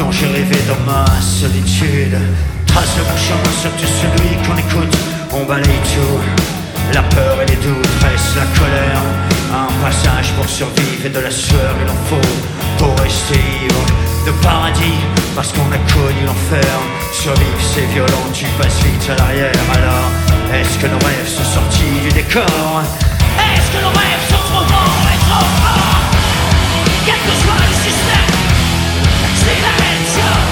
Quand j'ai rêvé dans ma solitude, trace mon chemin, surtout celui qu'on écoute. On balaye tout, la peur et les doutes, reste la colère. Un passage pour survivre et de la sueur il en faut pour rester ivre de paradis, parce qu'on a connu l'enfer. Survivre c'est violent, tu passes vite à l'arrière. Alors, est-ce que nos rêves sont sortis du décor? Est-ce que nos rêves sont